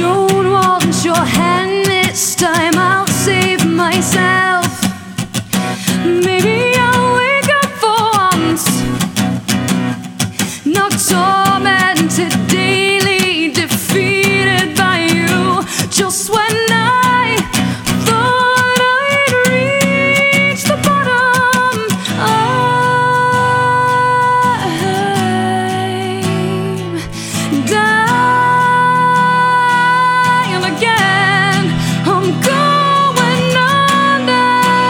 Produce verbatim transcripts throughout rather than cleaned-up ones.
don't want your hand this time, I'll save myself. Maybe I'll wake up for once, not tormented daily, defeated by you. Just when I thought I'd reached the bottom, I'm dying again. I'm going under,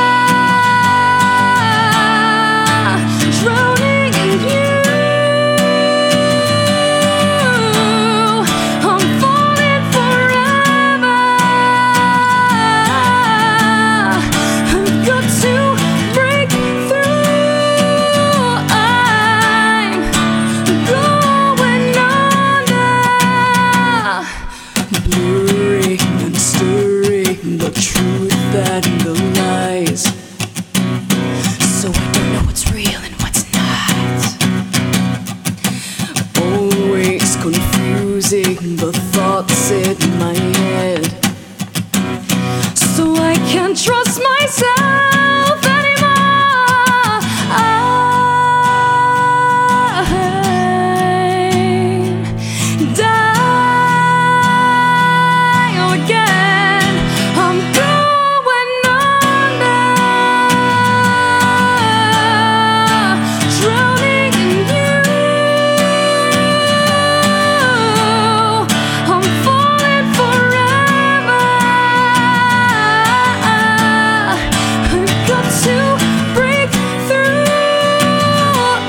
drowning in you. I'm falling forever. I've got to break through. I'm going under. Blurring and stirring the truth and the lies, so I don't know what's real and what's not. Always confusing the thoughts in my head, so I can't trust myself anymore. I'm dying again. I'm going under, drowning in you. I'm falling forever. I've got to break through.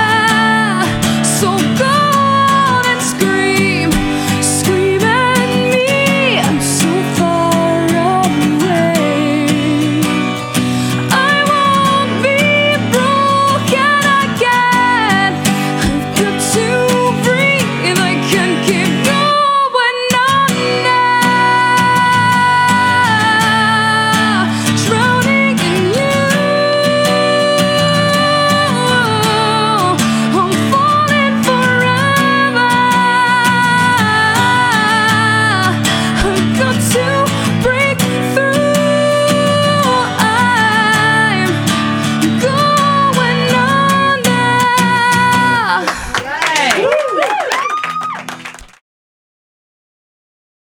So go on and scream, scream at me. I'm so far away. I won't be broken again. I've got to breathe. I can't keep going under, drowning in you. I'm falling forever. I've got to break through. I'm going under.